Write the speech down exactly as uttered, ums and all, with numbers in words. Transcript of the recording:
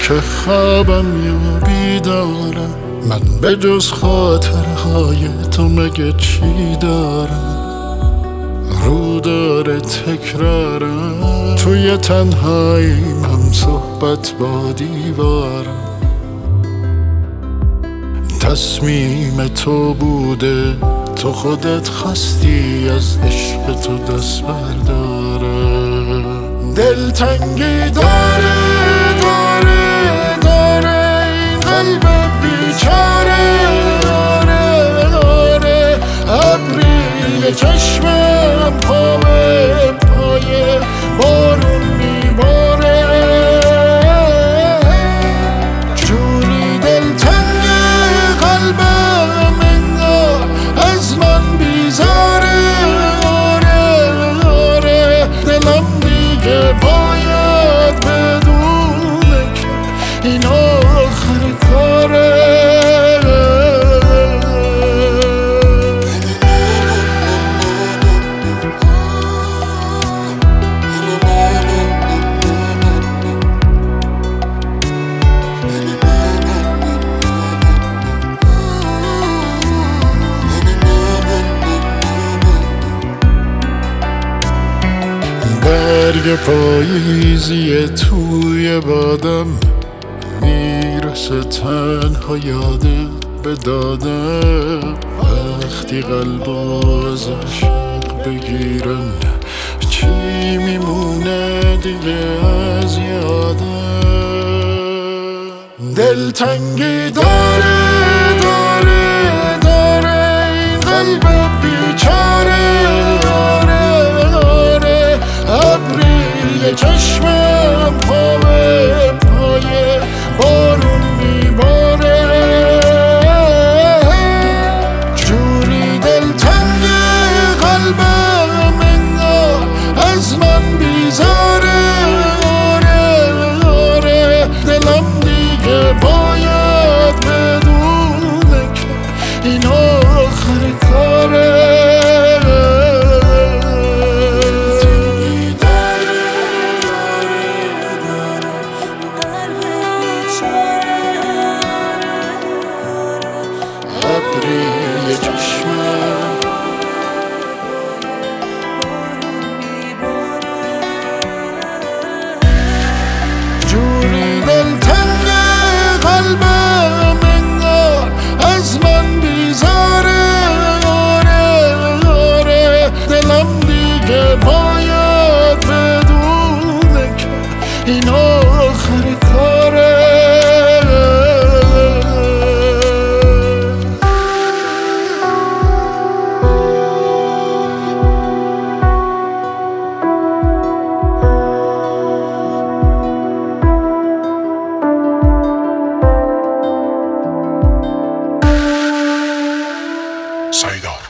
که خوابم یا بیدارم، من به جز خاطرهای تو مگه چی دارم؟ رو داره تکرارم، توی تنهاییم هم صحبت با دیوارم. تصمیم تو بوده، تو خودت خواستی از عشق تو دست برداره. دلتنگی داره داره داره این قلب بیچاره، آره آره ابری چشمم پای پای بارون میباره. جوری دلتنگ قلبم انگار از من بیزاره، آره آره دلم دیگه باید بدونه که این آخر کاره. برگ پاییزی توی بادم میرسه تنها یادت به دادم. وقتی قلب از عشق بگیرن چی میمونه دیگه از یادم؟ دلتنگی داره داره داره این قلب بیچاره، آره آره ابری چشمم پای پای بارون میباره. جوری دلتنگ قلبم انگار از من بیزاره، آره آره دلم دیگه باید بدونه که این آخر کاره. ابری چشمم جوری دلتنگ قلبم انگار از من بیزاره، آره آره دلم دیگه باید بدونه که این آخر کاره. Saida.